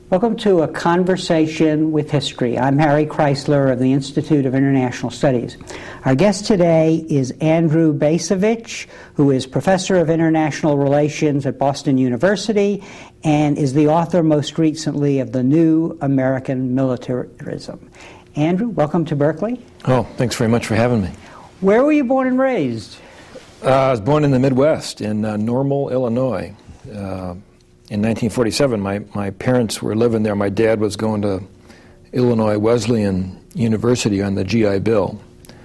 Welcome to A Conversation with History. I'm Harry Kreisler of the Institute of International Studies. Our guest today is Andrew Bacevich, who is Professor of International Relations at Boston University and is the author most recently of The New American Militarism. Andrew, welcome to Berkeley. Oh, thanks very much for having me. Where were you born and raised? I was born in the Midwest, in Normal, Illinois. In 1947, my parents were living there. My dad was going to Illinois Wesleyan University on the GI Bill.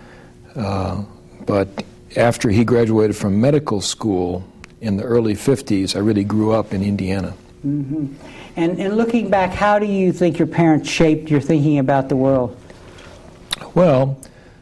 But after he graduated from medical school in the early 50s, I really grew up in Indiana. Mm-hmm. And looking back, how do you think your parents shaped your thinking about the world? Well,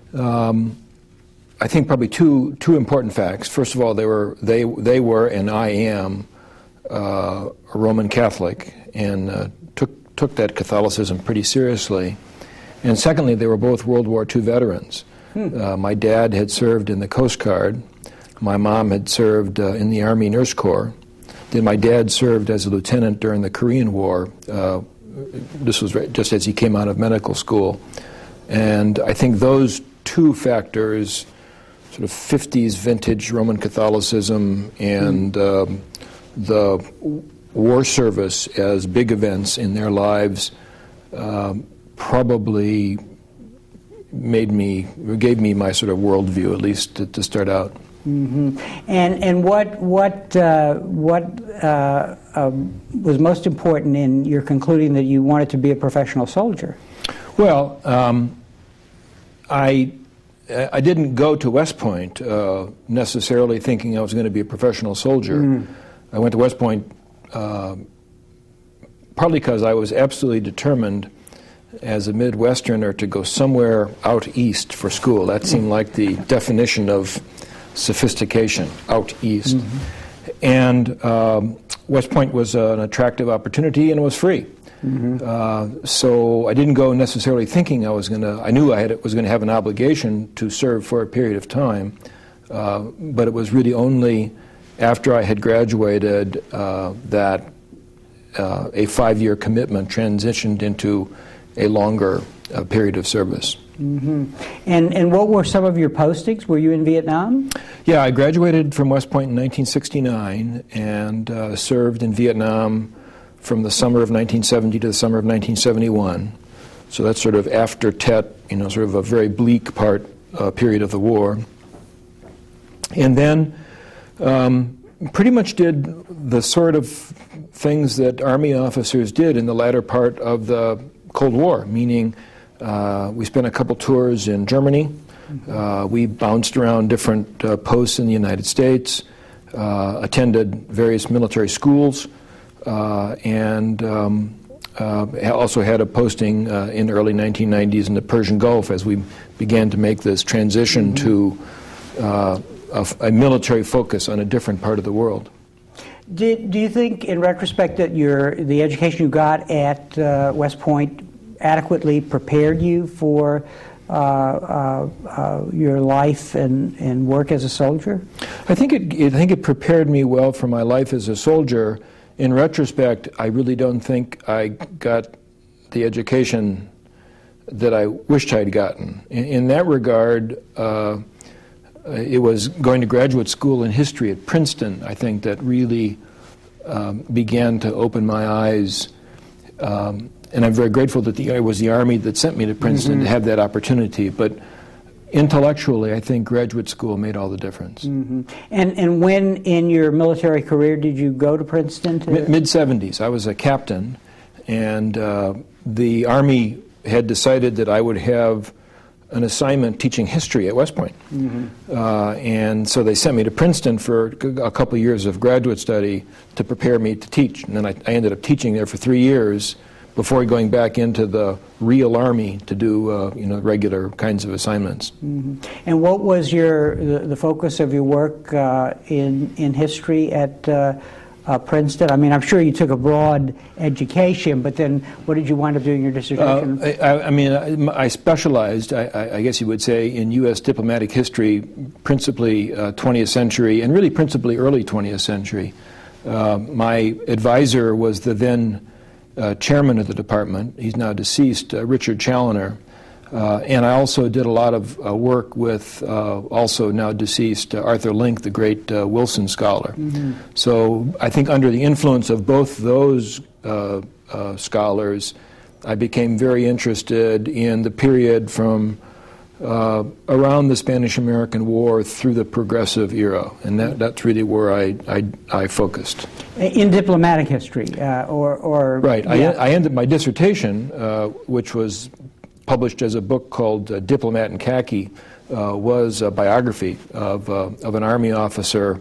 I think probably two important facts. First of all, they were, and I am, a Roman Catholic, and took that Catholicism pretty seriously. And secondly, they were both World War II veterans. My dad had served in the Coast Guard. My mom had served in the Army Nurse Corps. Then my dad served as a lieutenant during the Korean War. This was just as he came out of medical school. And I think those two factors, sort of 50s vintage Roman Catholicism and the war service as big events in their lives, probably gave me my sort of worldview, at least to start out. Mm-hmm. And what was most important in your concluding that you wanted to be a professional soldier? Well, I didn't go to West Point necessarily thinking I was going to be a professional soldier. I went to West Point partly because I was absolutely determined as a Midwesterner to go somewhere out east for school. That seemed like the definition of sophistication, out east. Mm-hmm. And West Point was an attractive opportunity, and it was free. Mm-hmm. So I didn't go necessarily thinking I knew I was going to have an obligation to serve for a period of time, but it was really only after I had graduated that a 5-year commitment transitioned into a longer period of service. Mm-hmm. And what were some of your postings? Were you in Vietnam? Yeah, I graduated from West Point in 1969 and served in Vietnam from the summer of 1970 to the summer of 1971. So that's sort of after Tet, sort of a very bleak period of the war. And then pretty much did the sort of things that Army officers did in the latter part of the Cold War, meaning we spent a couple tours in Germany. We bounced around different posts in the United States, attended various military schools, and also had a posting in the early 1990s in the Persian Gulf as we began to make this transition to a military focus on a different part of the world. Do you think, in retrospect, that the education you got at West Point adequately prepared you for your life and work as a soldier? I think it prepared me well for my life as a soldier. In retrospect, I really don't think I got the education that I wished I'd gotten. In that regard, it was going to graduate school in history at Princeton, I think, that really began to open my eyes. And I'm very grateful that it was the Army that sent me to Princeton to have that opportunity. But intellectually, I think graduate school made all the difference. Mm-hmm. And when in your military career did you go to Princeton? Mid-'70s. I was a captain, and the Army had decided that I would have an assignment teaching history at West Point. Mm-hmm. And so they sent me to Princeton for a couple of years of graduate study to prepare me to teach. And then I ended up teaching there for 3 years before going back into the real Army to do regular kinds of assignments. Mm-hmm. And what was the focus of your work in history at Princeton? I mean, I'm sure you took a broad education, but then what did you wind up doing in your dissertation? I specialized, I guess you would say, in U.S. diplomatic history, principally 20th century, and really principally early 20th century. My advisor was the then chairman of the department. He's now deceased, Richard Challoner. And I also did a lot of work with also now deceased Arthur Link, the great Wilson scholar. Mm-hmm. So I think under the influence of both those scholars, I became very interested in the period from around the Spanish-American War through the Progressive era, and that's really where I focused. In diplomatic history, or right. Yeah. I ended my dissertation, which was published as a book called Diplomat in Khaki, was a biography of an Army officer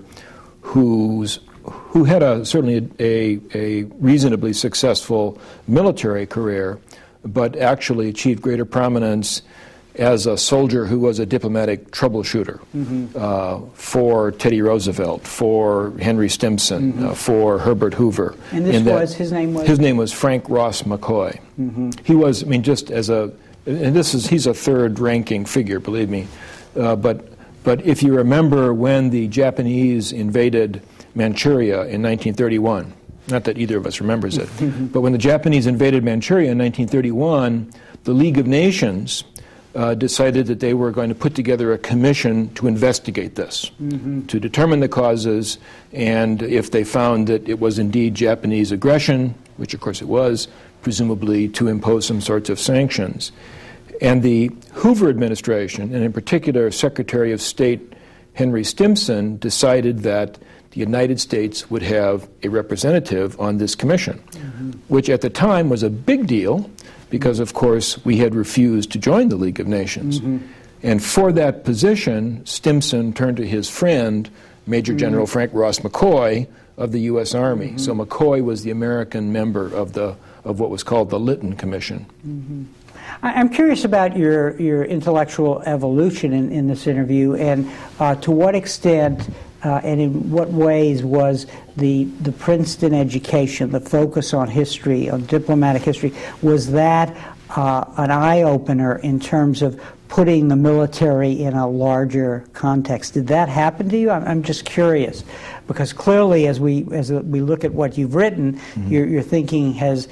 who had certainly a reasonably successful military career, but actually achieved greater prominence as a soldier who was a diplomatic troubleshooter. Mm-hmm. For Teddy Roosevelt, for Henry Stimson, mm-hmm. For Herbert Hoover. And his name was? His name was Frank Ross McCoy. Mm-hmm. He was, just as he's a third-ranking figure, believe me. But if you remember when the Japanese invaded Manchuria in 1931, not that either of us remembers it, mm-hmm. but when the Japanese invaded Manchuria in 1931, the League of Nations decided that they were going to put together a commission to investigate this, mm-hmm. to determine the causes, and if they found that it was indeed Japanese aggression, which of course it was, presumably to impose some sorts of sanctions. And the Hoover administration, and in particular Secretary of State Henry Stimson, decided that the United States would have a representative on this commission, mm-hmm. which at the time was a big deal, because, of course, we had refused to join the League of Nations. Mm-hmm. And for that position, Stimson turned to his friend, Major General mm-hmm. Frank Ross McCoy of the U.S. Army. Mm-hmm. So McCoy was the American member of what was called the Lytton Commission. Mm-hmm. I'm curious about your intellectual evolution in this interview, and to what extent and in what ways was the Princeton education, the focus on history, on diplomatic history, was that an eye-opener in terms of putting the military in a larger context? Did that happen to you? I'm just curious, because clearly, as we look at what you've written, mm-hmm. your thinking has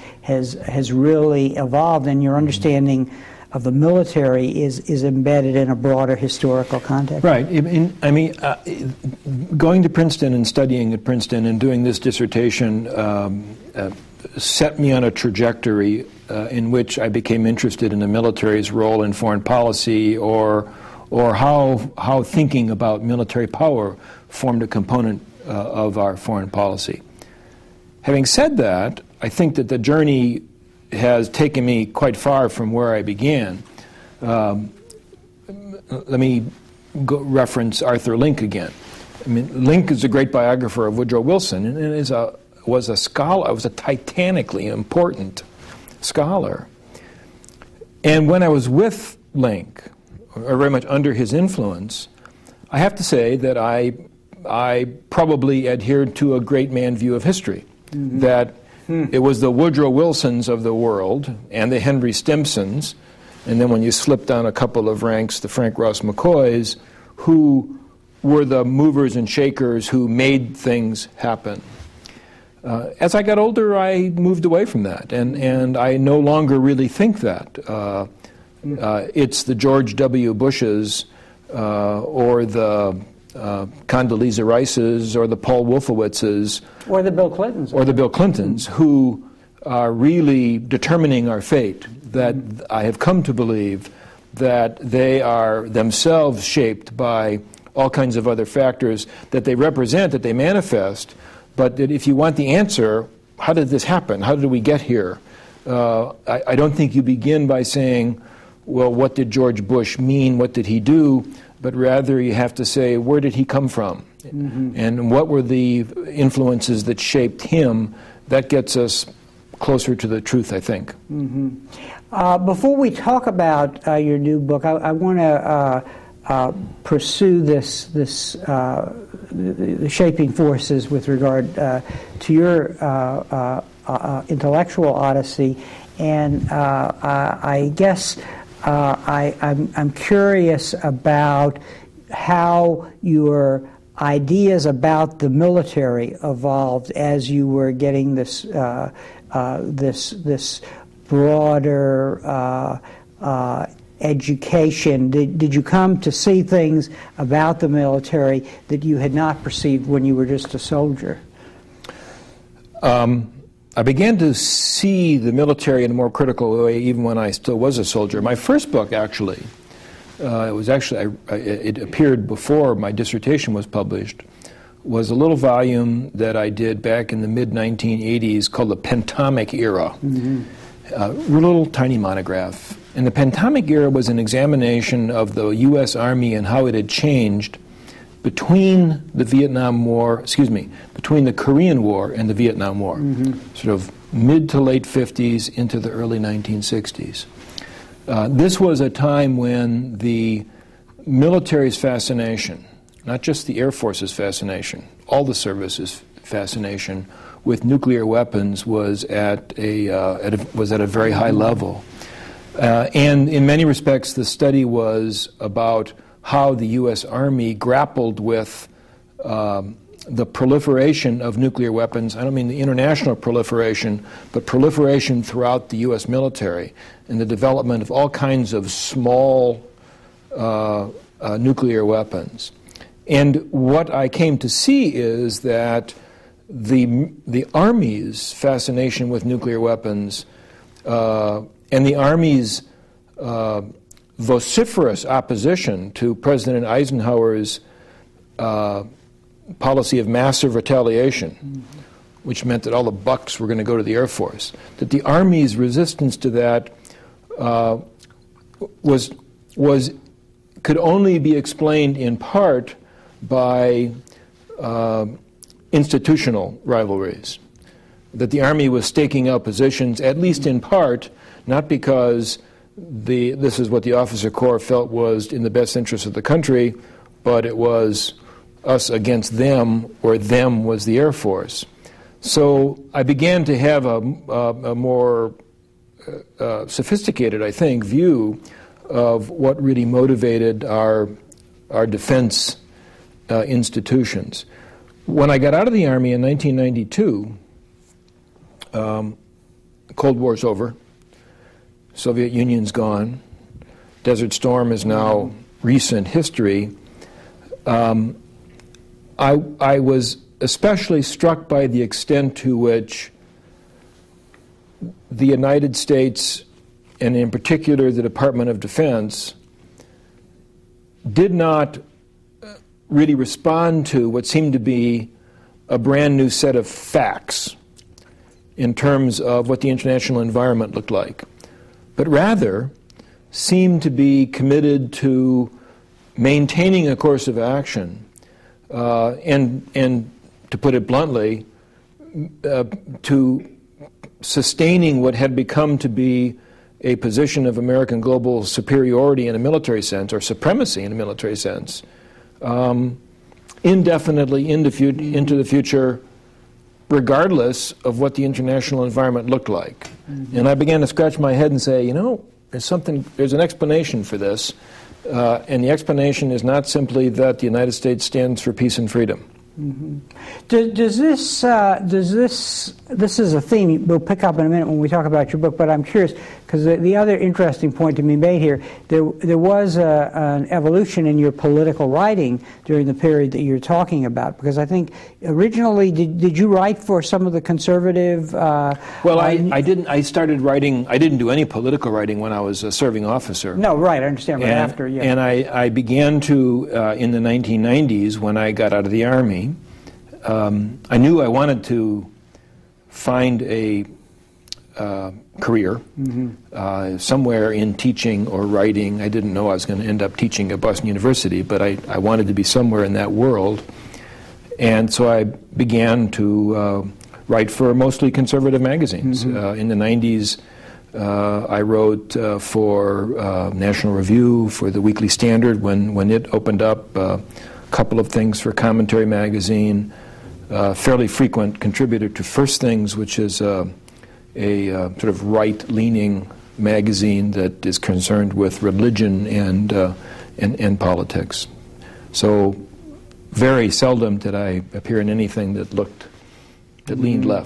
really evolved, and your understanding of the military is embedded in a broader historical context. Right. Going to Princeton and studying at Princeton and doing this dissertation set me on a trajectory in which I became interested in the military's role in foreign policy, or how thinking about military power formed a component of our foreign policy. Having said that, I think that the journey has taken me quite far from where I began. Let me reference Arthur Link again. Link is a great biographer of Woodrow Wilson, and was a scholar. Was a titanically important scholar. And when I was with Link, or very much under his influence, I have to say that I probably adhered to a great man view of history, mm-hmm. that it was the Woodrow Wilsons of the world and the Henry Stimsons, and then when you slip down a couple of ranks, the Frank Ross McCoys, who were the movers and shakers who made things happen. As I got older, I moved away from that, and I no longer really think that. It's the George W. Bushes or the Condoleezza Rices or the Paul Wolfowitzes or the Bill Clintons who are really determining our fate, that I have come to believe that they are themselves shaped by all kinds of other factors that they represent, that they manifest, but that if you want the answer, how did this happen? How did we get here? I don't think you begin by saying, well, what did George Bush mean? What did he do? But rather you have to say, where did he come from? Mm-hmm. And what were the influences that shaped him? That gets us closer to the truth, I think. Mm-hmm. Before we talk about your new book, I want to pursue the shaping forces with regard to your intellectual odyssey. And I guess I'm curious about how your ideas about the military evolved as you were getting this this broader education? Did you come to see things about the military that you had not perceived when you were just a soldier? I began to see the military in a more critical way even when I still was a soldier. My first book, actually, it appeared before my dissertation was published, was a little volume that I did back in the mid-1980s called The Pentomic Era. A little tiny monograph. And the Pentomic Era was an examination of the U.S. Army and how it had changed between the between the Korean War and the Vietnam War, sort of mid to late 50s into the early 1960s. This was a time when the military's fascination, not just the Air Force's fascination, all the services' fascination with nuclear weapons was at a very high level. And in many respects, the study was about how the U.S. Army grappled with the proliferation of nuclear weapons. I don't mean the international proliferation, but proliferation throughout the U.S. military and the development of all kinds of small nuclear weapons. And what I came to see is that the Army's fascination with nuclear weapons and the Army's vociferous opposition to President Eisenhower's policy of massive retaliation, which meant that all the bucks were going to go to the Air Force, that the Army's resistance to that could only be explained in part by institutional rivalries, that the Army was staking out positions, at least in part, not because this is what the officer corps felt was in the best interest of the country, but it was us against them, or them was the Air Force. So I began to have a more sophisticated, I think, view of what really motivated our defense institutions. When I got out of the Army in 1992, the Cold War's over. Soviet Union's gone. Desert Storm is now recent history. I was especially struck by the extent to which the United States, and in particular the Department of Defense, did not really respond to what seemed to be a brand new set of facts in terms of what the international environment looked like, but rather seemed to be committed to maintaining a course of action and to put it bluntly, to sustaining what had become to be a position of American global superiority in a military sense, or supremacy in a military sense, indefinitely into the future, regardless of what the international environment looked like. And I began to scratch my head and say, there's an explanation for this, and the explanation is not simply that the United States stands for peace and freedom. This is a theme we'll pick up in a minute when we talk about your book, but I'm curious, because the other interesting point to be made here, there was an evolution in your political writing during the period that you're talking about, because I think originally, did you write for some of the conservative... Well, I didn't. I started writing, I didn't do any political writing when I was a serving officer. No, right, I understand, but after, yeah. And I began to, in the 1990s, when I got out of the Army, I knew I wanted to find a career somewhere in teaching or writing. I didn't know I was going to end up teaching at Boston University, but I wanted to be somewhere in that world. And so I began to write for mostly conservative magazines. In the 90s, I wrote for National Review, for the Weekly Standard when it opened up, a couple of things for Commentary Magazine, fairly frequent contributor to First Things, which is a sort of right-leaning magazine that is concerned with religion and politics. So very seldom did I appear in anything that leaned left.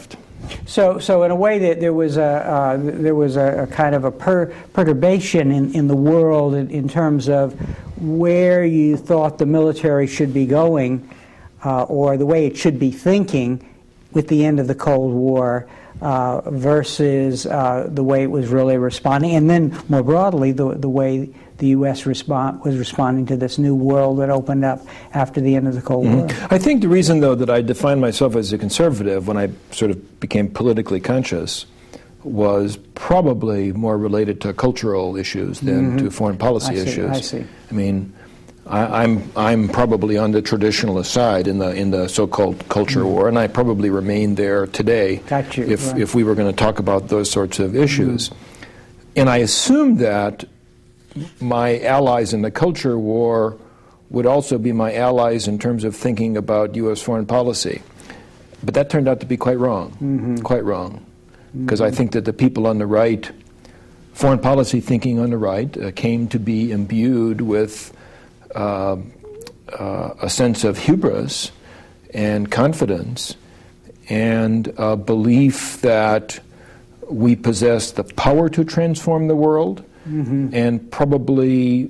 So in a way, that there was a kind of a perturbation in the world in terms of where you thought the military should be going, or the way it should be thinking with the end of the Cold War, versus the way it was really responding, and then more broadly the way the U.S. was responding to this new world that opened up after the end of the Cold War. I think the reason, though, that I defined myself as a conservative when I sort of became politically conscious was probably more related to cultural issues than to foreign policy issues. I see. I mean, I'm probably on the traditionalist side in the so-called culture war, and I probably remain there today. Got you. If we were going to talk about those sorts of issues. And I assumed that my allies in the culture war would also be my allies in terms of thinking about U.S. foreign policy. But that turned out to be quite wrong, quite wrong. Because I think that the people on the right, foreign policy thinking on the right, came to be imbued with a sense of hubris and confidence and a belief that we possess the power to transform the world, and probably,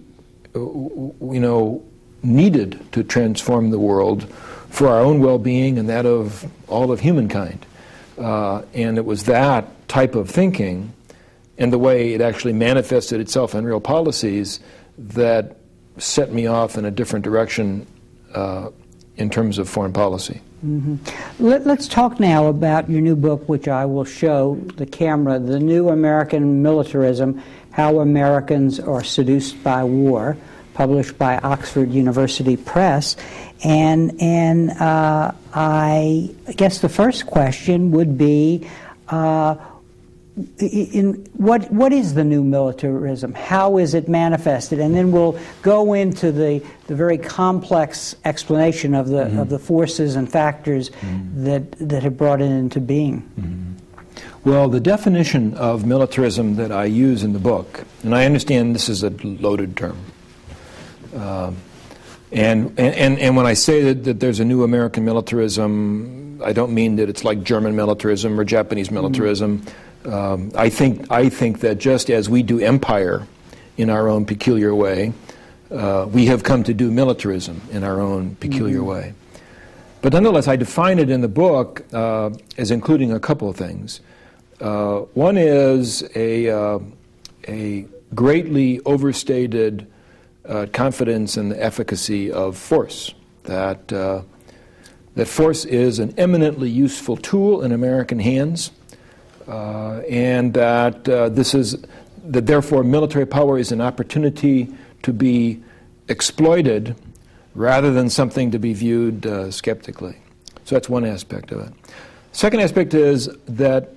needed to transform the world for our own well-being and that of all of humankind. And it was that type of thinking and the way it actually manifested itself in real policies that set me off in a different direction in terms of foreign policy. Let's talk now about your new book, which I will show the camera, The New American Militarism, How Americans Are Seduced by War, published by Oxford University Press. And I guess the first question would be, what is the new militarism? How is it manifested? And then we'll go into the very complex explanation of the forces and factors that have brought it into being. Well, the definition of militarism that I use in the book, and I understand this is a loaded term, and when I say that there's a new American militarism, I don't mean that it's like German militarism or Japanese militarism. I think that just as we do empire in our own peculiar way, we have come to do militarism in our own peculiar way. But nonetheless, I define it in the book as including a couple of things. One is a greatly overstated confidence in the efficacy of force, that force is an eminently useful tool in American hands, and that that therefore military power is an opportunity to be exploited rather than something to be viewed skeptically. So that's one aspect of it. Second aspect is that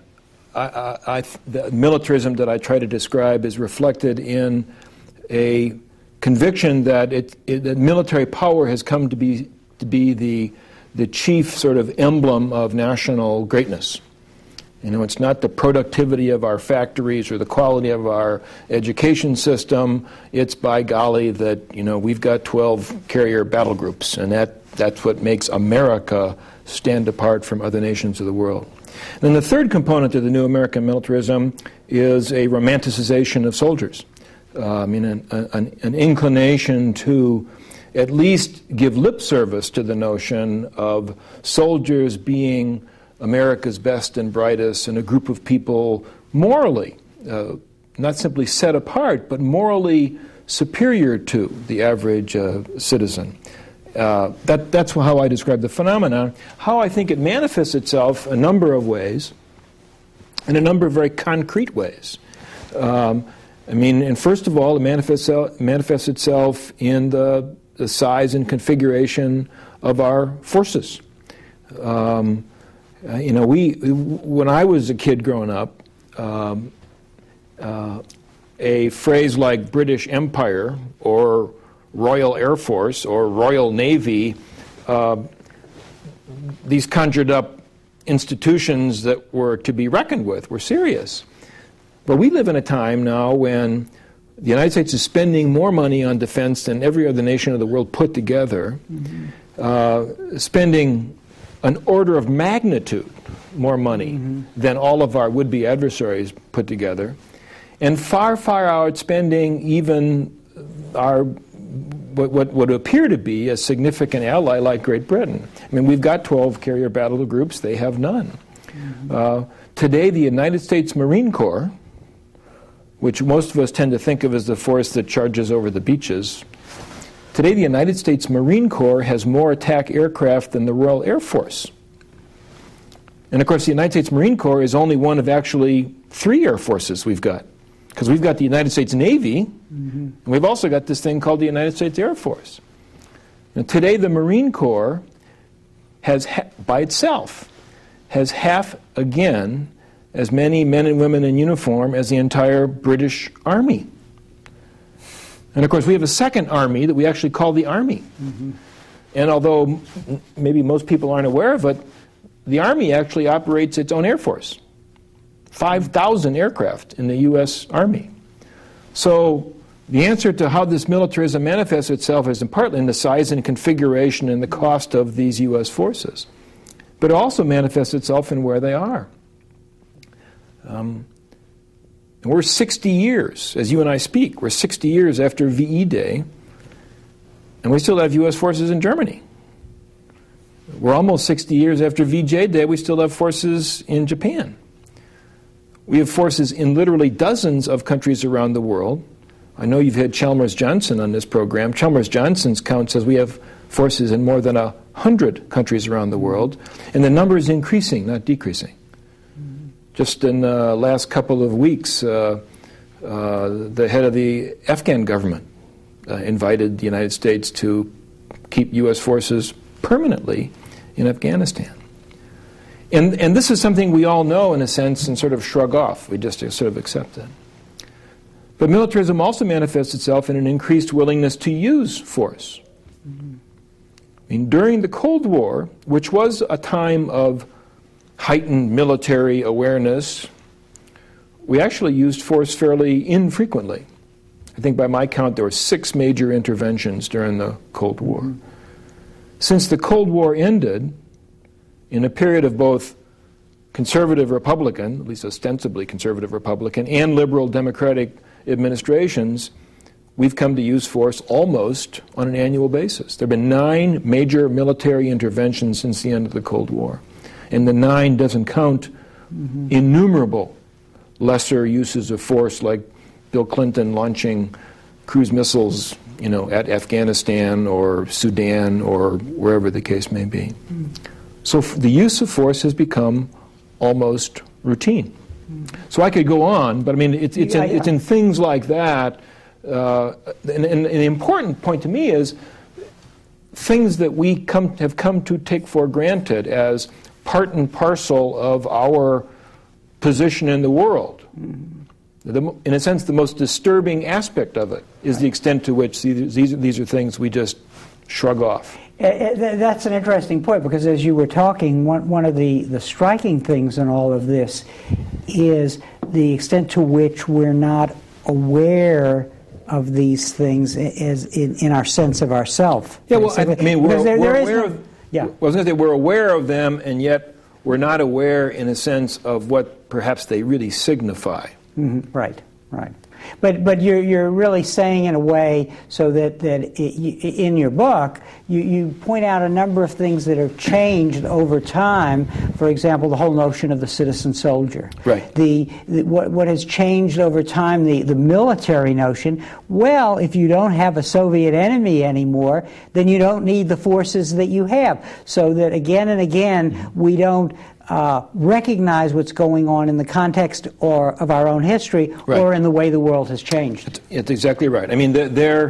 the militarism that I try to describe is reflected in a conviction that that military power has come to be the chief sort of emblem of national greatness. It's not the productivity of our factories or the quality of our education system. It's, by golly, that we've got 12 carrier battle groups, and that's what makes America stand apart from other nations of the world. And then the third component of the new American militarism is a romanticization of soldiers. An inclination to at least give lip service to the notion of soldiers being America's best and brightest, and a group of people morally, not simply set apart, but morally superior to the average citizen. That's how I describe the phenomenon. How I think it manifests itself a number of ways, in a number of very concrete ways. And first of all, it manifests itself in the size and configuration of our forces. When I was a kid growing up, a phrase like British Empire or Royal Air Force or Royal Navy, these conjured up institutions that were to be reckoned with, were serious. But we live in a time now when the United States is spending more money on defense than every other nation of the world put together, spending an order of magnitude more money than all of our would-be adversaries put together, and far, far outspending even our what would appear to be a significant ally like Great Britain. I mean, we've got 12 carrier battle groups. They have none. Today, the United States Marine Corps, which most of us tend to think of as the force that charges over the beaches, today the United States Marine Corps has more attack aircraft than the Royal Air Force. And of course, the United States Marine Corps is only one of actually 3 air forces we've got. Because we've got the United States Navy, and we've also got this thing called the United States Air Force. And today the Marine Corps has, by itself, has half again as many men and women in uniform as the entire British Army. And of course we have a second army that we actually call the Army. And although maybe most people aren't aware of it, the Army actually operates its own Air Force. 5,000 aircraft in the U.S. Army. So the answer to how this militarism manifests itself is partly in the size and configuration and the cost of these U.S. forces. But it also manifests itself in where they are. And we're 60 years, as you and I speak, we're 60 years after VE Day, and we still have U.S. forces in Germany. We're almost 60 years after VJ Day, we still have forces in Japan. We have forces in literally dozens of countries around the world. I know you've had Chalmers-Johnson on this program. Chalmers-Johnson's count says we have forces in more than 100 countries around the world, and the number is increasing, not decreasing. Just in the last couple of weeks, the head of the Afghan government invited the United States to keep U.S. forces permanently in Afghanistan. And this is something we all know, in a sense, and sort of shrug off. We just sort of accept it. But militarism also manifests itself in an increased willingness to use force. I mean, during the Cold War, which was a time of heightened military awareness, we actually used force fairly infrequently. I think by my count there were 6 major interventions during the Cold War. Since the Cold War ended, in a period of both conservative Republican, at least ostensibly conservative Republican, and liberal Democratic administrations, we've come to use force almost on an annual basis. There have been 9 major military interventions since the end of the Cold War. And the 9 doesn't count innumerable lesser uses of force, like Bill Clinton launching cruise missiles, at Afghanistan or Sudan or wherever the case may be. So the use of force has become almost routine. So I could go on, but I mean, it's in things like that. And the important point to me is things that we have come to take for granted as part and parcel of our position in the world. In a sense, the most disturbing aspect of it is the extent to which these are things we just shrug off. That's an interesting point, because as you were talking, one of the striking things in all of this is the extent to which we're not aware of these things as in our sense of ourself. Yeah, well, I mean, we're aware of. Yeah, well, I was going to say we're aware of them, and yet we're not aware, in a sense, of what perhaps they really signify. Right. But you're really saying, in a way, so that in your book you point out a number of things that have changed over time. For example, the whole notion of the citizen soldier. Right. What has changed over time, the military notion. Well, if you don't have a Soviet enemy anymore, then you don't need the forces that you have. So that again and again we don't recognize what's going on in the context of our own history, right, or in the way the world has changed. It's exactly right. I mean,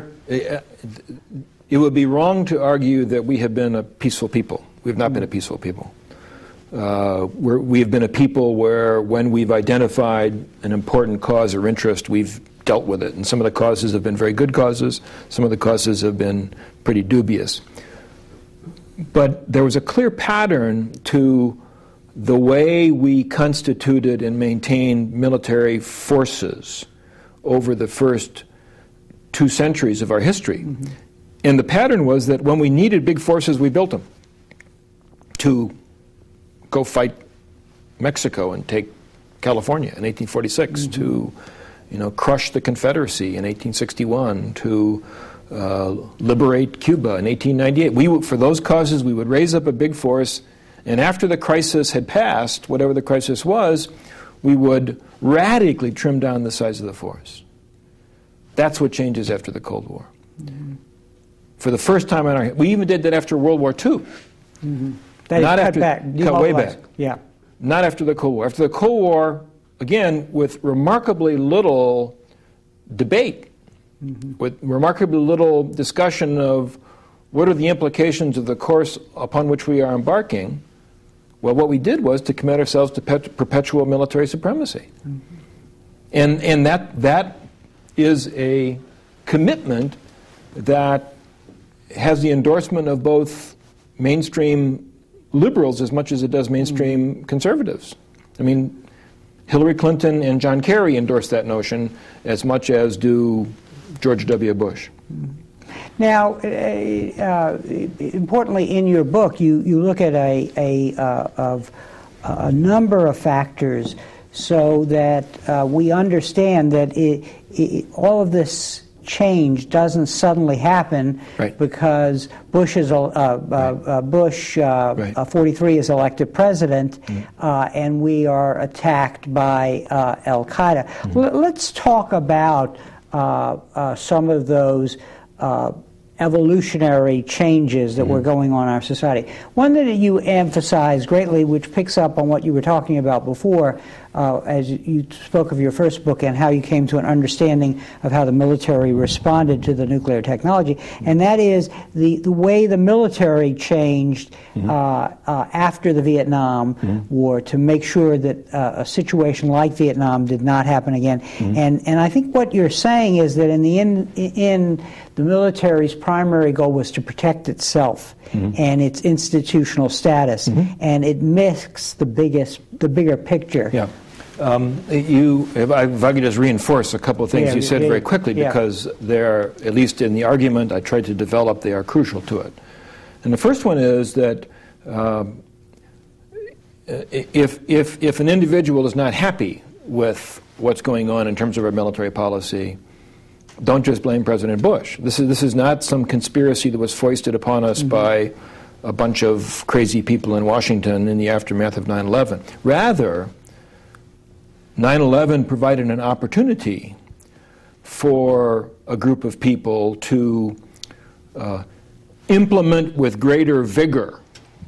it would be wrong to argue that we have been a peaceful people. We have not been a peaceful people. We have been a people where, when we've identified an important cause or interest, we've dealt with it. And some of the causes have been very good causes. Some of the causes have been pretty dubious. But there was a clear pattern to the way we constituted and maintained military forces over the first 2 centuries of our history. And the pattern was that when we needed big forces, we built them to go fight Mexico and take California in 1846, to crush the Confederacy in 1861, to liberate Cuba in 1898. For those causes, we would raise up a big force, and after the crisis had passed, whatever the crisis was, we would radically trim down the size of the force. That's what changes after the Cold War. For the first time in our we even did that after World War II. Not after cut way back. Yeah. Not after the Cold War. After the Cold War, again, with remarkably little debate, with remarkably little discussion of what are the implications of the course upon which we are embarking, well, what we did was to commit ourselves to perpetual military supremacy. And that is a commitment that has the endorsement of both mainstream liberals as much as it does mainstream conservatives. I mean, Hillary Clinton and John Kerry endorse that notion as much as do George W. Bush. Now, importantly, in your book, you look at a number of factors so that we understand that all of this change doesn't suddenly happen because Bush 43 is elected president, and we are attacked by Al Qaeda. Let's talk about some of those evolutionary changes that were going on in our society. One that you emphasize greatly, which picks up on what you were talking about before, as you spoke of your first book and how you came to an understanding of how the military responded to the nuclear technology, and that is the way the military changed after the Vietnam War to make sure that a situation like Vietnam did not happen again. And I think what you're saying is that in the end, the military's primary goal was to protect itself and its institutional status, and it missed the bigger picture. Yeah. If I could just reinforce a couple of things you said very quickly, because they're, at least in the argument I tried to develop, they are crucial to it. And the first one is that if an individual is not happy with what's going on in terms of our military policy, don't just blame President Bush. This is not some conspiracy that was foisted upon us by a bunch of crazy people in Washington in the aftermath of 9/11. Rather, 9/11 provided an opportunity for a group of people to implement with greater vigor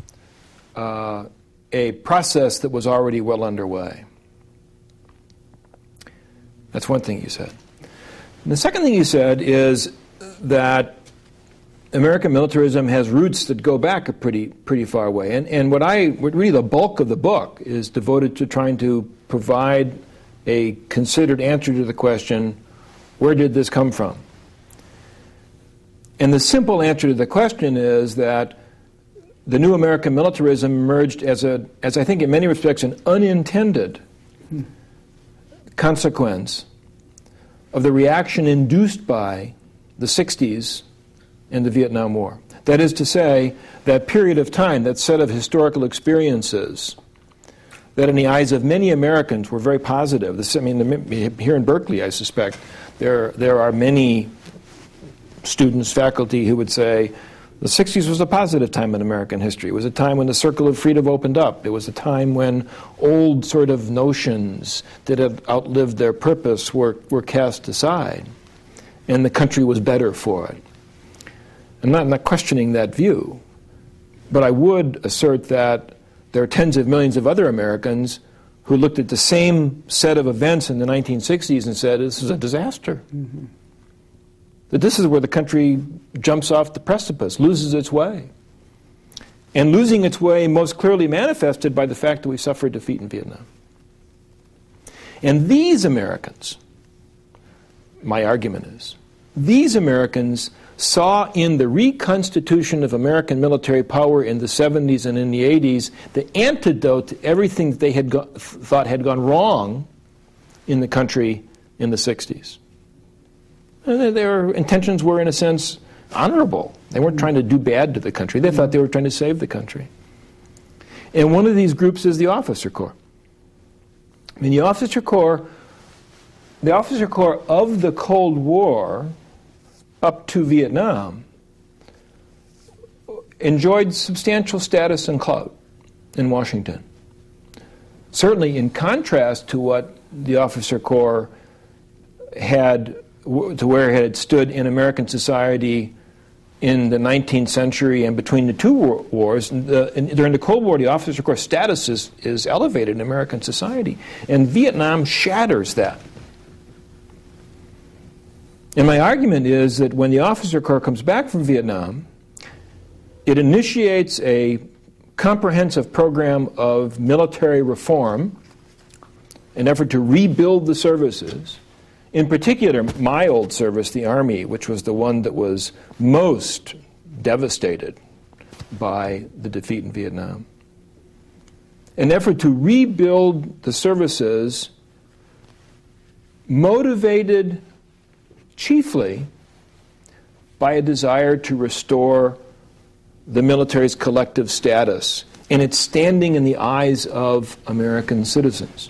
a process that was already well underway. That's one thing you said. And the second thing you said is that American militarism has roots that go back a pretty far way. And what really the bulk of the book is devoted to trying to provide a considered answer to the question, where did this come from? And the simple answer to the question is that the new American militarism emerged as I think in many respects, an unintended consequence of the reaction induced by the 60s and the Vietnam War. That is to say, that period of time, that set of historical experiences that in the eyes of many Americans were very positive. Here in Berkeley, I suspect, there are many students, faculty who would say, the 60s was a positive time in American history. It was a time when the circle of freedom opened up. It was a time when old sort of notions that had outlived their purpose were cast aside, and the country was better for it. I'm not questioning that view, but I would assert that there are tens of millions of other Americans who looked at the same set of events in the 1960s and said, this is a disaster. That this is where the country jumps off the precipice, loses its way. And losing its way most clearly manifested by the fact that we suffered defeat in Vietnam. And these Americans, my argument is, these Americans saw in the reconstitution of American military power in the 70s and in the 80s the antidote to everything that they had thought had gone wrong in the country in the 60s. And their intentions were, in a sense, honorable. They weren't trying to do bad to the country. They thought they were trying to save the country. And one of these groups is the officer corps. I mean, the officer corps of the Cold War up to Vietnam enjoyed substantial status and clout in Washington. Certainly in contrast to what the officer corps to where it had stood in American society in the 19th century and between the two wars. During the Cold War, the officer corps status is elevated in American society, and Vietnam shatters that. And my argument is that when the officer corps comes back from Vietnam, it initiates a comprehensive program of military reform, an effort to rebuild the services. In particular, my old service, the Army, which was the one that was most devastated by the defeat in Vietnam. An effort to rebuild the services motivated chiefly by a desire to restore the military's collective status and its standing in the eyes of American citizens.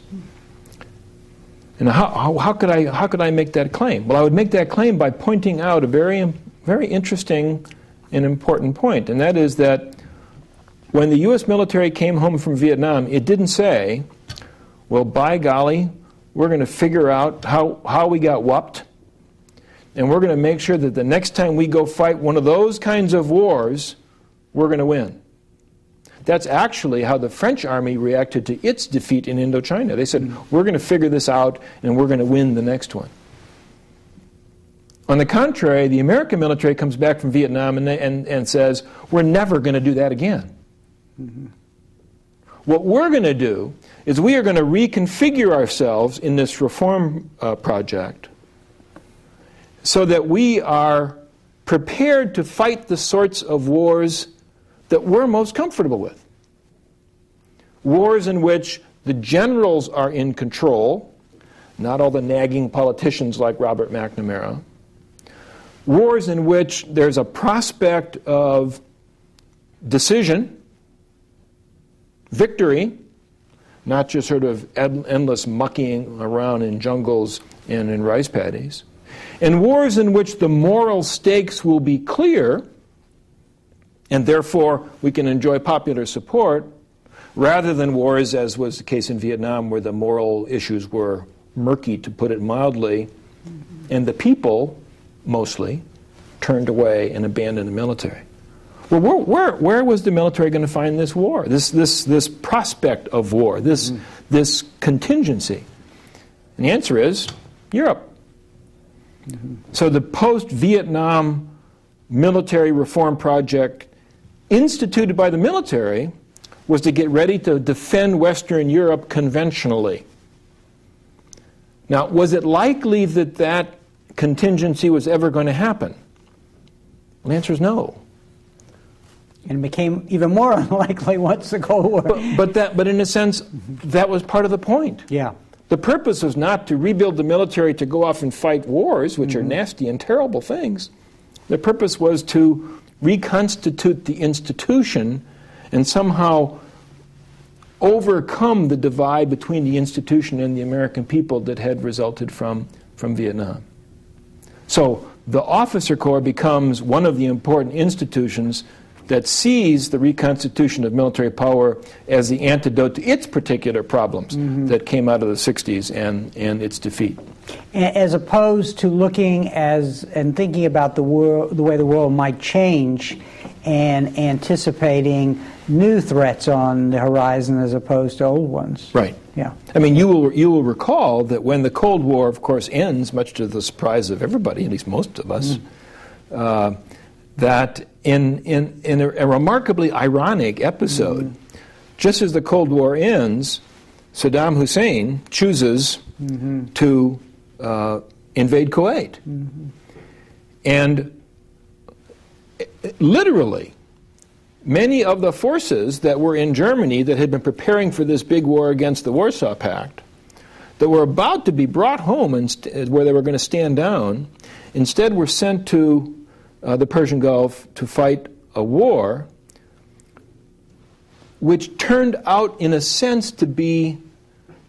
And how could I make that claim? Well, I would make that claim by pointing out a very, very interesting and important point, and that is that when the U.S. military came home from Vietnam, it didn't say, well, by golly, we're going to figure out how we got whopped, and we're going to make sure that the next time we go fight one of those kinds of wars, we're going to win. That's actually how the French army reacted to its defeat in Indochina. They said, we're going to figure this out and we're going to win the next one. On the contrary, the American military comes back from Vietnam and says, we're never going to do that again. Mm-hmm. What we're going to do is we are going to reconfigure ourselves in this reform project so that we are prepared to fight the sorts of wars that we're most comfortable with. Wars in which the generals are in control, not all the nagging politicians like Robert McNamara. Wars in which there's a prospect of decision, victory, not just sort of endless mucking around in jungles and in rice paddies. And wars in which the moral stakes will be clear, and therefore we can enjoy popular support, rather than wars, as was the case in Vietnam, where the moral issues were murky, to put it mildly, and the people, mostly, turned away and abandoned the military. Well, where was the military going to find this war, this prospect of war, this contingency? And the answer is Europe. Mm-hmm. So the post-Vietnam military reform project instituted by the military was to get ready to defend Western Europe conventionally. Now, was it likely that that contingency was ever going to happen? Well, the answer is no. And it became even more unlikely once the Cold War. But in a sense, that was part of the point. Yeah. The purpose was not to rebuild the military to go off and fight wars, which are nasty and terrible things. The purpose was to reconstitute the institution and somehow overcome the divide between the institution and the American people that had resulted from Vietnam. So the officer corps becomes one of the important institutions that sees the reconstitution of military power as the antidote to its particular problems that came out of the 60s and its defeat. As opposed to looking and thinking about the way the world might change and anticipating new threats on the horizon as opposed to old ones. Right. Yeah. I mean, you will recall that when the Cold War, of course, ends, much to the surprise of everybody, at least most of us, that in a remarkably ironic episode, just as the Cold War ends, Saddam Hussein chooses to invade Kuwait. And literally, many of the forces that were in Germany that had been preparing for this big war against the Warsaw Pact, that were about to be brought home where they were going to stand down, instead were sent to the Persian Gulf to fight a war which turned out, in a sense, to be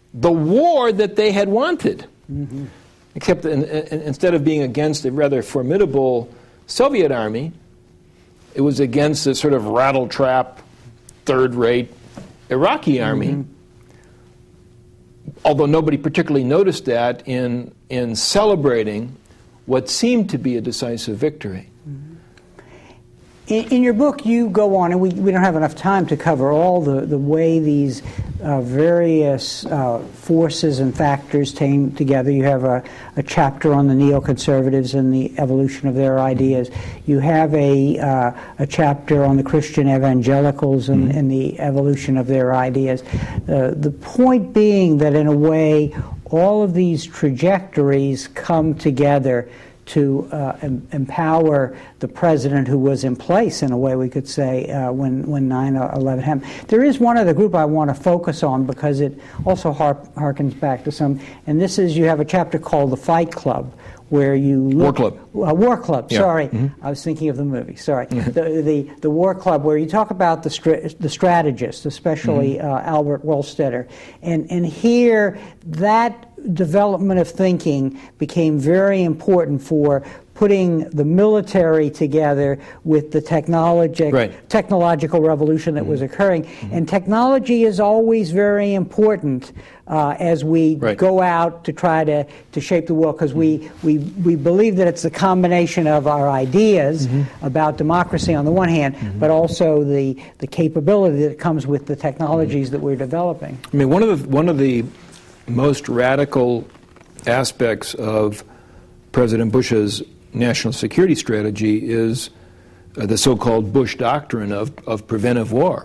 the war that they had wanted. Mm-hmm. Except instead of being against a rather formidable Soviet army, it was against this sort of rattle-trap, third-rate Iraqi army. Mm-hmm. Although nobody particularly noticed that in celebrating what seemed to be a decisive victory. In your book, you go on, and we don't have enough time to cover all the way these various forces and factors came together. You have a chapter on the neoconservatives and the evolution of their ideas. You have a chapter on the Christian evangelicals and the evolution of their ideas. The point being that, in a way, all of these trajectories come together to empower the president who was in place, in a way we could say, when 9/11 happened. There is one other group I want to focus on because it also harkens back to some, and this is, you have a chapter called The Fight Club, where you look... War Club, yeah. Sorry. Mm-hmm. I was thinking of the movie, sorry. The War Club, where you talk about the strategists, especially Albert Wohlstetter. And here, that development of thinking became very important for putting the military together with the technological revolution that was occurring. And technology is always very important as we go out to try to shape the world, because we believe that it's a combination of our ideas about democracy on the one hand, but also the capability that comes with the technologies that we're developing. I mean, one of the most radical aspects of President Bush's national security strategy is the so-called Bush doctrine of preventive war.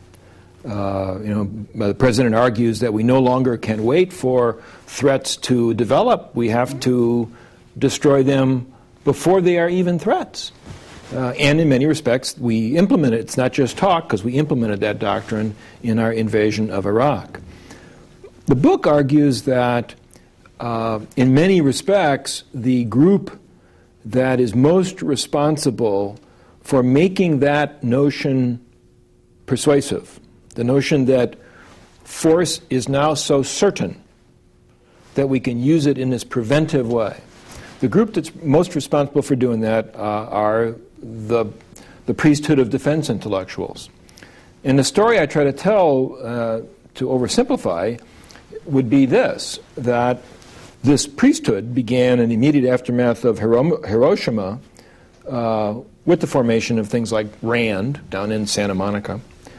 The president argues that we no longer can wait for threats to develop. We have to destroy them before they are even threats. And in many respects, we implement it. It's not just talk, because we implemented that doctrine in our invasion of Iraq. The book argues that in many respects, the group that is most responsible for making that notion persuasive, the notion that force is now so certain that we can use it in this preventive way. The group that's most responsible for doing that are the priesthood of defense intellectuals. And the story I try to tell, to oversimplify, would be this, that this priesthood began in the immediate aftermath of Hiroshima with the formation of things like RAND down in Santa Monica,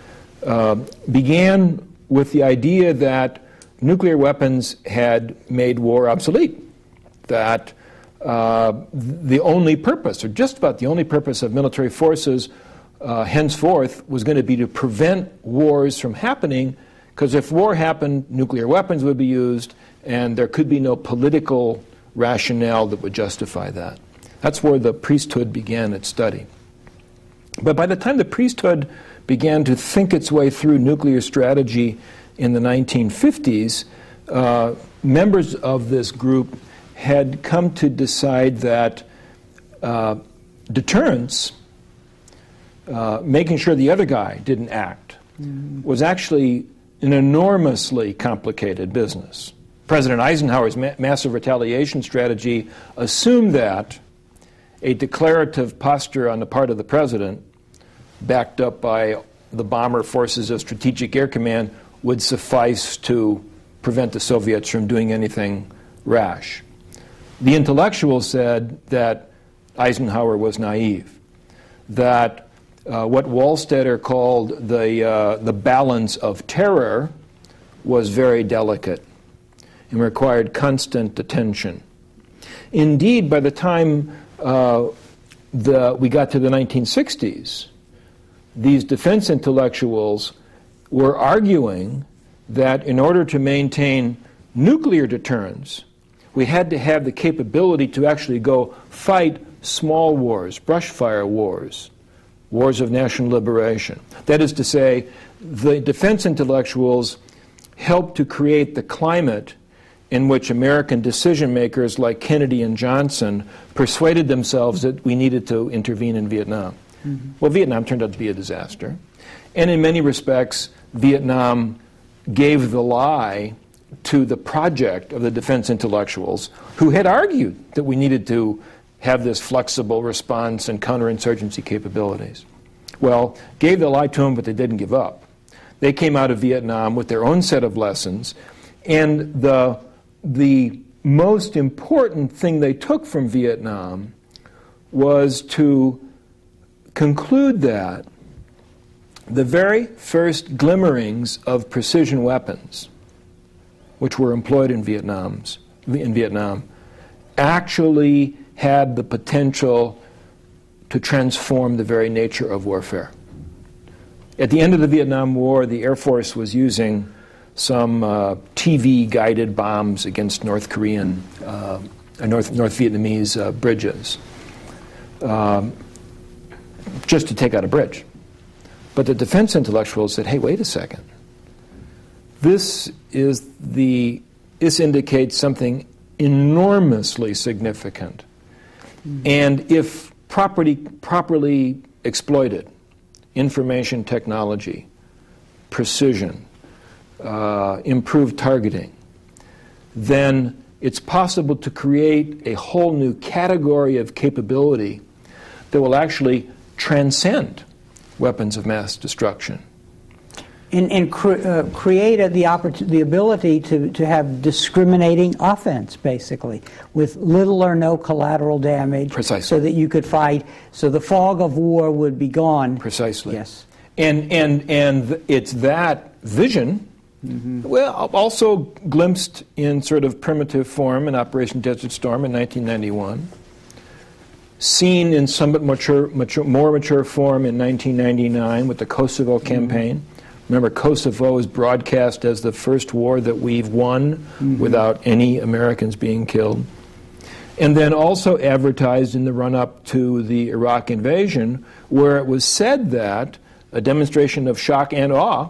began with the idea that nuclear weapons had made war obsolete, that the only purpose, or just about the only purpose of military forces henceforth was going to be to prevent wars from happening, because if war happened, nuclear weapons would be used, and there could be no political rationale that would justify that. That's where the priesthood began its study. But by the time the priesthood began to think its way through nuclear strategy in the 1950s, members of this group had come to decide that deterrence, making sure the other guy didn't act, was actually an enormously complicated business. President Eisenhower's massive retaliation strategy assumed that a declarative posture on the part of the president, backed up by the bomber forces of Strategic Air Command, would suffice to prevent the Soviets from doing anything rash. The intellectuals said that Eisenhower was naive, that what Wohlstetter called the balance of terror was very delicate and required constant attention. Indeed, by the time we got to the 1960s, these defense intellectuals were arguing that in order to maintain nuclear deterrence, we had to have the capability to actually go fight small wars, brushfire wars, wars of national liberation. That is to say, the defense intellectuals helped to create the climate in which American decision makers like Kennedy and Johnson persuaded themselves that we needed to intervene in Vietnam. Well, Vietnam turned out to be a disaster. And in many respects, Vietnam gave the lie to the project of the defense intellectuals who had argued that we needed to have this flexible response and counterinsurgency capabilities. Well, gave the lie to them, but they didn't give up. They came out of Vietnam with their own set of lessons, and the most important thing they took from Vietnam was to conclude that the very first glimmerings of precision weapons, which were employed in Vietnam, actually had the potential to transform the very nature of warfare. At the end of the Vietnam War, the Air Force was using some TV-guided bombs against North Vietnamese bridges, just to take out a bridge. But the defense intellectuals said, hey, wait a second. This indicates something enormously significant. And if properly exploited, information technology, precision, improved targeting, then it's possible to create a whole new category of capability that will actually transcend weapons of mass destruction. And create the ability to have discriminating offense, basically, with little or no collateral damage. Precisely. So that you could fight, so the fog of war would be gone. Precisely. Yes. And it's that vision, well, also glimpsed in sort of primitive form in Operation Desert Storm in 1991, seen in somewhat more mature form in 1999 with the Kosovo campaign. Remember, Kosovo was broadcast as the first war that we've won without any Americans being killed. And then also advertised in the run-up to the Iraq invasion, where it was said that a demonstration of shock and awe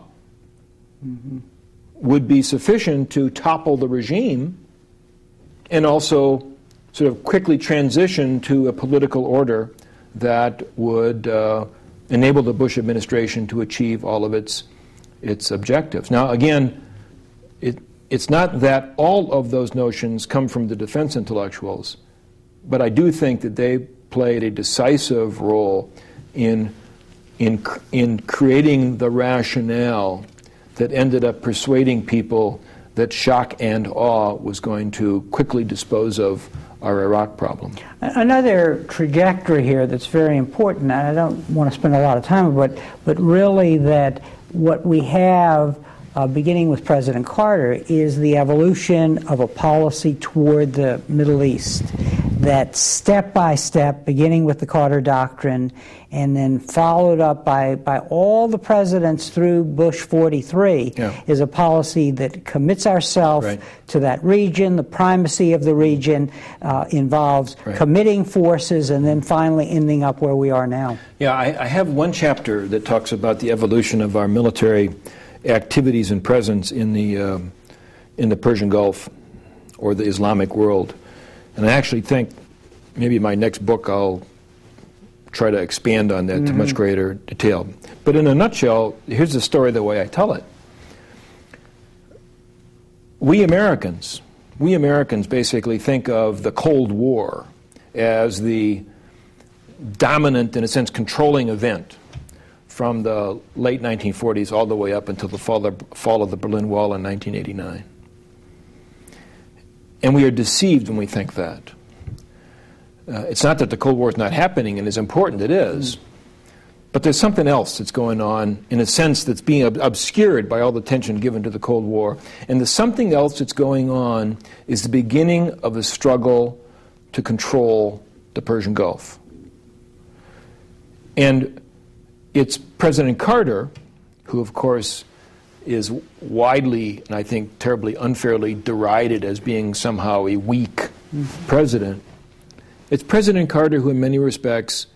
would be sufficient to topple the regime and also sort of quickly transition to a political order that would enable the Bush administration to achieve all of its objectives. Now, again, it's not that all of those notions come from the defense intellectuals, but I do think that they played a decisive role in creating the rationale that ended up persuading people that shock and awe was going to quickly dispose of our Iraq problem. Another trajectory here that's very important, and I don't want to spend a lot of time, but really that what we have, beginning with President Carter, is the evolution of a policy toward the Middle East that step by step, beginning with the Carter Doctrine and then followed up by all the presidents through Bush 43, is a policy that commits ourselves to that region. The primacy of the region involves committing forces and then finally ending up where we are now. Yeah, I have one chapter that talks about the evolution of our military activities and presence in the Persian Gulf or the Islamic world. And I actually think maybe my next book I'll try to expand on that to much greater detail. But in a nutshell, here's the story the way I tell it. We Americans basically think of the Cold War as the dominant, in a sense, controlling event from the late 1940s all the way up until the fall of the Berlin Wall in 1989. And we are deceived when we think that. It's not that the Cold War is not happening, and as important it is, but there's something else that's going on, in a sense, that's being obscured by all the attention given to the Cold War. And the something else that's going on is the beginning of a struggle to control the Persian Gulf. And it's President Carter, who, of course, is widely, and I think terribly unfairly, derided as being somehow a weak president. It's President Carter who, in many respects,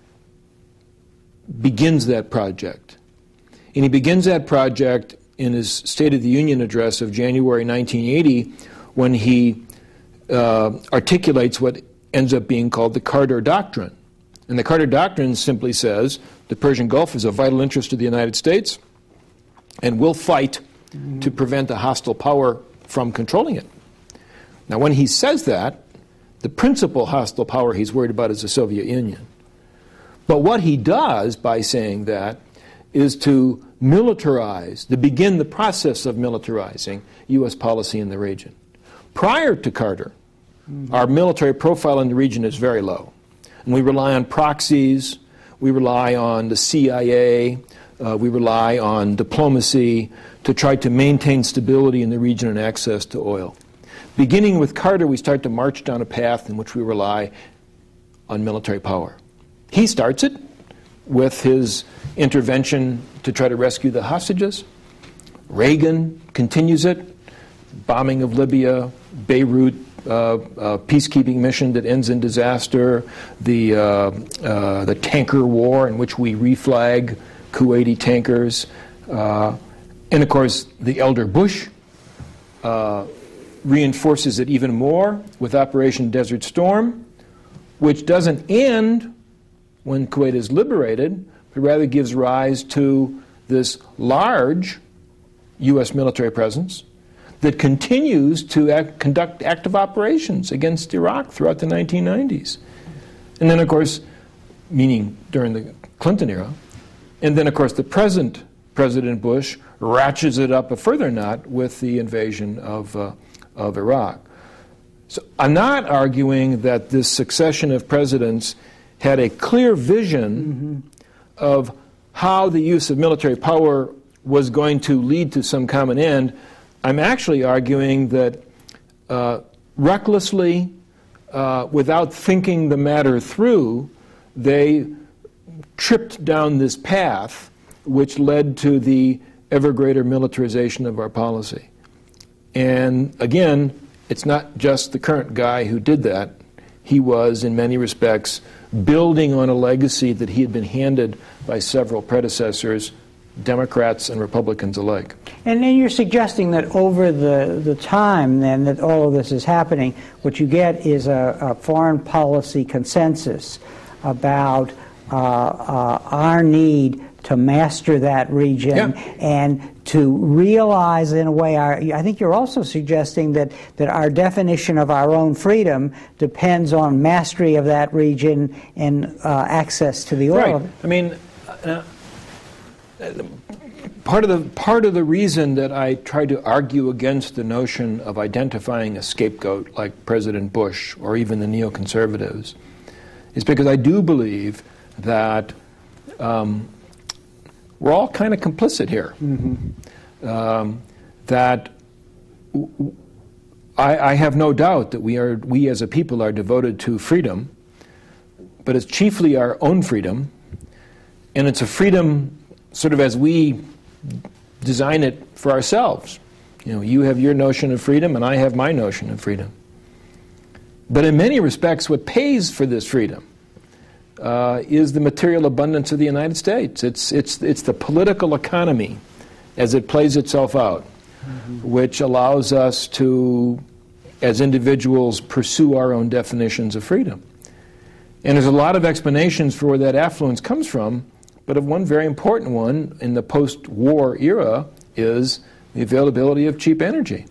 begins that project. And he begins that project in his State of the Union address of January 1980, when he articulates what ends up being called the Carter Doctrine. And the Carter Doctrine simply says the Persian Gulf is of vital interest to the United States, and will fight to prevent a hostile power from controlling it. Now, when he says that, the principal hostile power he's worried about is the Soviet Union. But what he does by saying that is to militarize, to begin the process of militarizing U.S. policy in the region. Prior to Carter, our military profile in the region is very low. And we rely on proxies, we rely on the CIA, we rely on diplomacy to try to maintain stability in the region and access to oil. Beginning with Carter, we start to march down a path in which we rely on military power. He starts it with his intervention to try to rescue the hostages. Reagan continues it, bombing of Libya, Beirut, peacekeeping mission that ends in disaster, the tanker war in which we reflag Kuwaiti tankers, and of course the elder Bush reinforces it even more with Operation Desert Storm, which doesn't end when Kuwait is liberated, but rather gives rise to this large U.S. military presence that continues to conduct active operations against Iraq throughout the 1990s. And then, of course, meaning during the Clinton era, and then, of course, the present President Bush ratchets it up a further knot with the invasion of Iraq. So I'm not arguing that this succession of presidents had a clear vision of how the use of military power was going to lead to some common end. I'm actually arguing that recklessly, without thinking the matter through, they tripped down this path which led to the ever greater militarization of our policy. And again, it's not just the current guy who did that. He was, in many respects, building on a legacy that he had been handed by several predecessors, Democrats and Republicans alike. And then you're suggesting that over the time then that all of this is happening, what you get is a foreign policy consensus about our need to master that region and to realize in a way, I think you're also suggesting that our definition of our own freedom depends on mastery of that region and access to the oil. Right. I mean, part of the reason that I try to argue against the notion of identifying a scapegoat like President Bush or even the neoconservatives is because I do believe that we're all kind of complicit here. That I have no doubt that we as a people are devoted to freedom, but it's chiefly our own freedom, and it's a freedom sort of as we design it for ourselves. You know, you have your notion of freedom, and I have my notion of freedom. But in many respects, what pays for this freedom is the material abundance of the United States. It's the political economy as it plays itself out, which allows us to, as individuals, pursue our own definitions of freedom. And there's a lot of explanations for where that affluence comes from, but one very important one in the post-war era is the availability of cheap energy.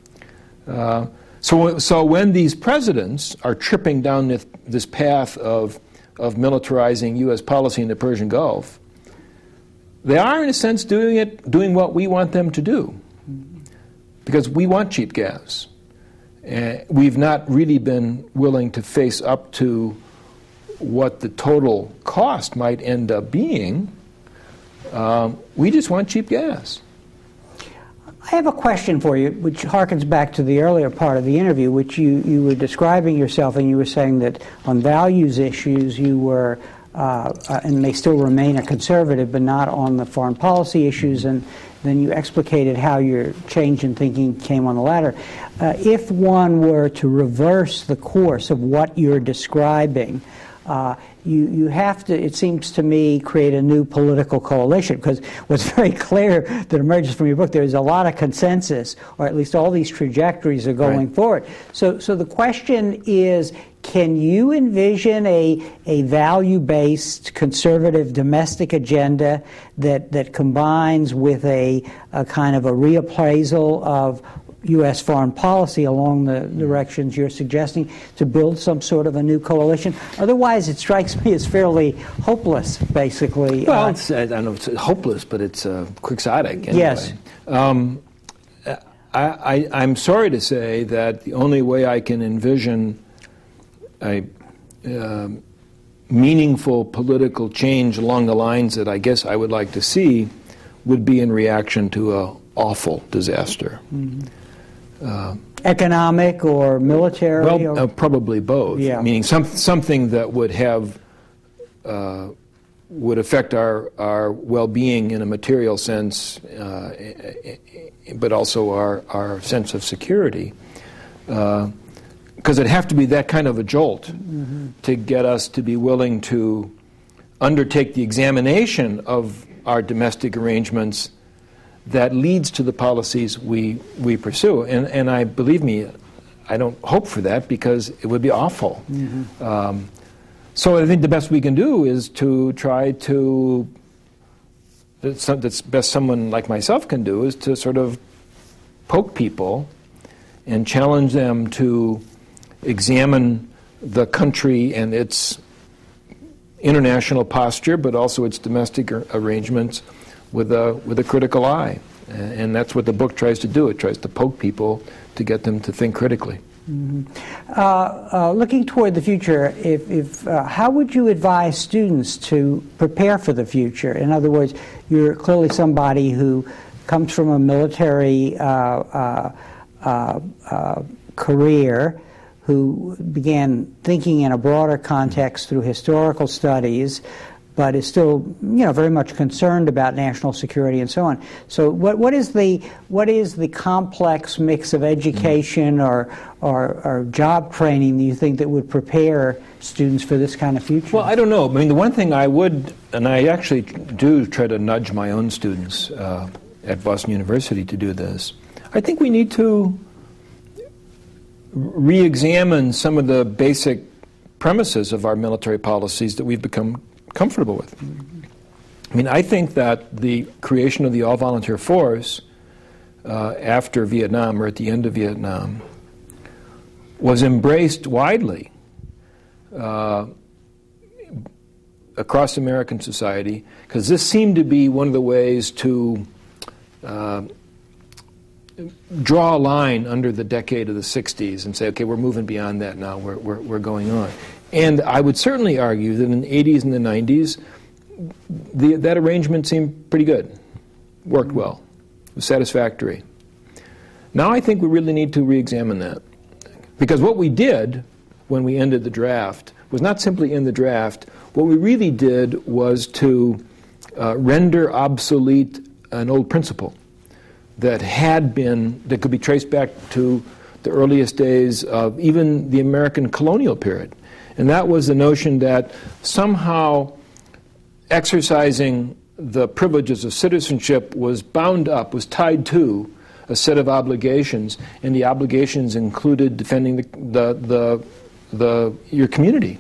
So when these presidents are tripping down this path of militarizing U.S. policy in the Persian Gulf, they are, in a sense, doing what we want them to do, because we want cheap gas. We've not really been willing to face up to what the total cost might end up being. We just want cheap gas. I have a question for you, which harkens back to the earlier part of the interview, which you were describing yourself, and you were saying that on values issues you were, and may still remain, a conservative, but not on the foreign policy issues, and then you explicated how your change in thinking came on the latter. If one were to reverse the course of what you're describing, you have to, it seems to me, create a new political coalition, because what's very clear that emerges from your book, there's a lot of consensus, or at least all these trajectories are going forward. So the question is, can you envision a value-based, conservative, domestic agenda that combines with a kind of a reappraisal of U.S. foreign policy along the directions you're suggesting, to build some sort of a new coalition? Otherwise, it strikes me as fairly hopeless, basically. Well, I don't know if it's hopeless, but it's quixotic anyway. Yes. I'm sorry to say that the only way I can envision a meaningful political change along the lines that I guess I would like to see would be in reaction to an awful disaster. Mm-hmm. Economic or military? Well, probably both. Yeah. Meaning something that would have would affect our well-being in a material sense, but also our sense of security. Because it'd have to be that kind of a jolt to get us to be willing to undertake the examination of our domestic arrangements that leads to the policies we pursue. And I believe me, I don't hope for that because it would be awful. So I think the best we can do is to try to, that's best someone like myself can do, is to sort of poke people and challenge them to examine the country and its international posture, but also its domestic arrangements with a critical eye. And that's what the book tries to do. It tries to poke people to get them to think critically. Looking toward the future, how would you advise students to prepare for the future? In other words, you're clearly somebody who comes from a military career, who began thinking in a broader context through historical studies, but is still, very much concerned about national security and so on. So, what is the complex mix of education or job training that you think that would prepare students for this kind of future? Well, I don't know. I mean, the one thing I would, and I actually do try to nudge my own students at Boston University to do this. I think we need to re-examine some of the basic premises of our military policies that we've become comfortable with. I mean, I think that the creation of the all-volunteer force after Vietnam, or at the end of Vietnam, was embraced widely across American society, because this seemed to be one of the ways to draw a line under the decade of the 60s and say, okay, we're moving beyond that now, we're going on. And I would certainly argue that in the 80s and the 90s, that arrangement seemed pretty good, worked well, was satisfactory. Now I think we really need to re-examine that. Because what we did when we ended the draft was not simply end the draft. What we really did was to render obsolete an old principle that could be traced back to the earliest days of even the American colonial period. And that was the notion that somehow exercising the privileges of citizenship was bound up, was tied to a set of obligations, and the obligations included defending your community.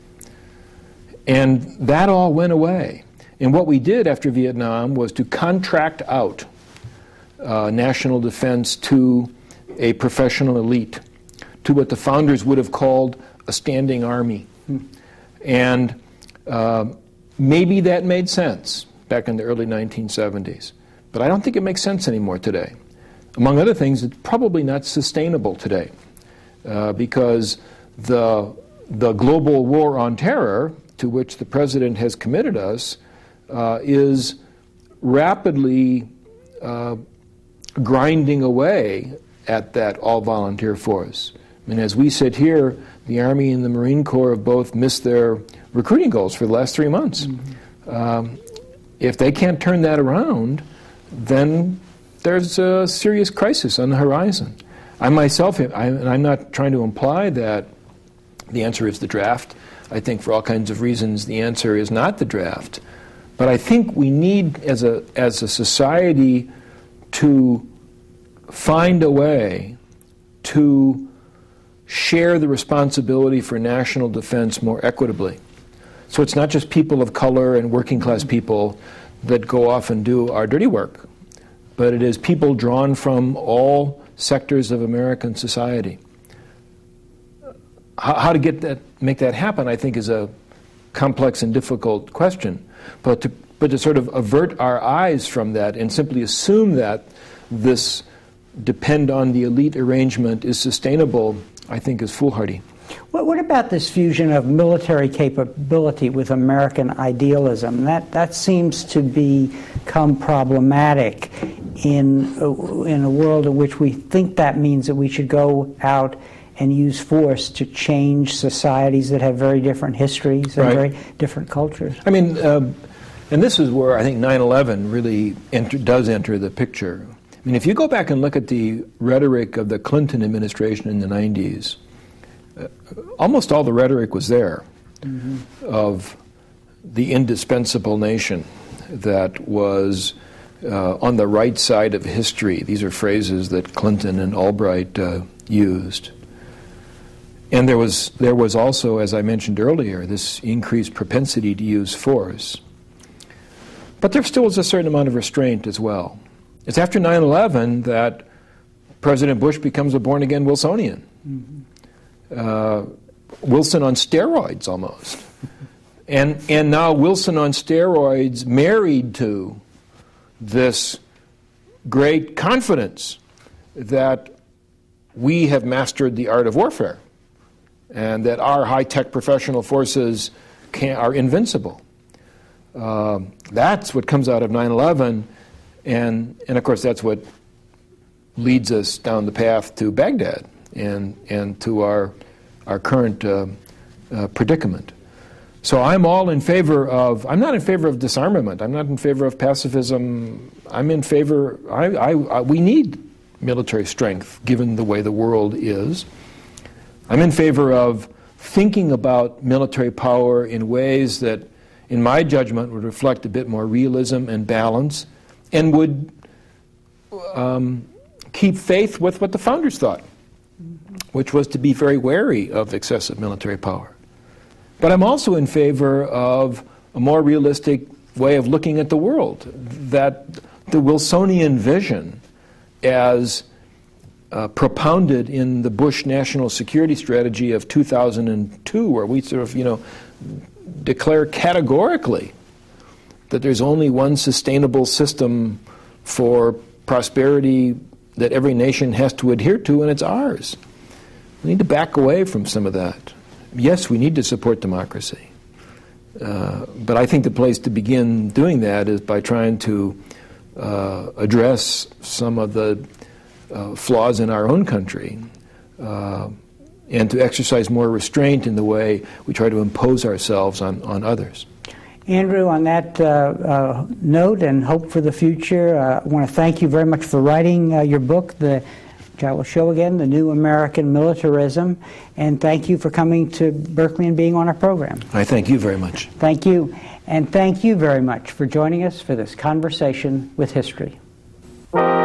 And that all went away. And what we did after Vietnam was to contract out national defense to a professional elite, to what the founders would have called a standing army. And maybe that made sense back in the early 1970s, but I don't think it makes sense anymore today. Among other things, it's probably not sustainable today because the global war on terror to which the president has committed us is rapidly grinding away at that all-volunteer force. I mean, as we sit here, the Army and the Marine Corps have both missed their recruiting goals for the last 3 months. If they can't turn that around, then there's a serious crisis on the horizon. I myself, and I'm not trying to imply that the answer is the draft. I think for all kinds of reasons the answer is not the draft. But I think we need, as a society, to find a way to share the responsibility for national defense more equitably. So it's not just people of color and working class people that go off and do our dirty work, but it is people drawn from all sectors of American society. How to make that happen, I think, is a complex and difficult question. But to sort of avert our eyes from that and simply assume that this depend on the elite arrangement is sustainable, I think, is foolhardy. What about this fusion of military capability with American idealism? That seems to become problematic in a world in which we think that means that we should go out and use force to change societies that have very different histories and very different cultures. I mean, and this is where I think 9/11 really does enter the picture. I mean, if you go back and look at the rhetoric of the Clinton administration in the 90s, almost all the rhetoric was there of the indispensable nation that was on the right side of history. These are phrases that Clinton and Albright used. And there was also, as I mentioned earlier, this increased propensity to use force. But there still was a certain amount of restraint as well. It's after 9/11 that President Bush becomes a born-again Wilsonian. Wilson on steroids, almost. And now Wilson on steroids married to this great confidence that we have mastered the art of warfare and that our high-tech professional forces are invincible. That's what comes out of 9/11, and of course that's what leads us down the path to Baghdad and to our current predicament. So I'm not in favor of disarmament. I'm not in favor of pacifism. I'm in favor, we need military strength given the way the world is. I'm in favor of thinking about military power in ways that, in my judgment, would reflect a bit more realism and balance and would keep faith with what the founders thought, which was to be very wary of excessive military power. But I'm also in favor of a more realistic way of looking at the world, that the Wilsonian vision as propounded in the Bush national security strategy of 2002, where we sort of, declare categorically that there's only one sustainable system for prosperity that every nation has to adhere to, and it's ours. We need to back away from some of that. Yes, we need to support democracy. But I think the place to begin doing that is by trying to address some of the flaws in our own country and to exercise more restraint in the way we try to impose ourselves on others. Andrew, on that note and hope for the future, I want to thank you very much for writing your book, which I will show again, The New American Militarism, and thank you for coming to Berkeley and being on our program. I thank you very much. Thank you, and thank you very much for joining us for this conversation with history.